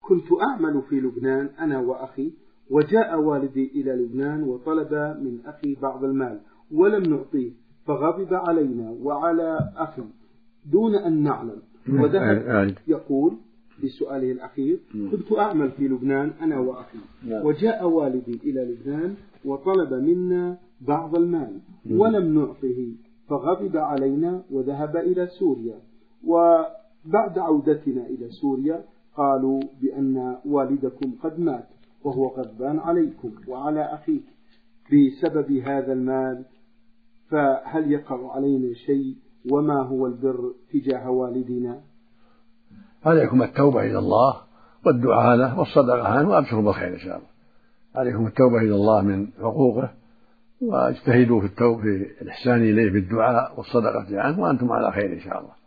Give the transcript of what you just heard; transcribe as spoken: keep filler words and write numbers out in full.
كنت أعمل في لبنان أنا وأخي، وجاء والدي إلى لبنان وطلب من أخي بعض المال ولم نعطيه، فغضب علينا وعلى أخي دون أن نعلم وذهب. يقول في سؤاله الأخير: كنت أعمل في لبنان أنا وأخي، وجاء والدي إلى لبنان وطلب منا بعض المال ولم نعطه، فغضب علينا وذهب إلى سوريا، وبعد عودتنا إلى سوريا قالوا بأن والدكم قد مات وهو غضبان عليكم وعلى أخيك بسبب هذا المال، فهل يقع علينا شيء؟ وما هو البر تجاه والدنا؟ عليكم التوبة إلى الله والدعاء له والصدقة عنه، وأبشروا بالخير إن شاء الله. عليكم التوبة إلى الله من حقوقه، واجتهدوا في التوبة في الإحسان إليه بالدعاء والصدقة عنه، وأنتم على خير إن شاء الله.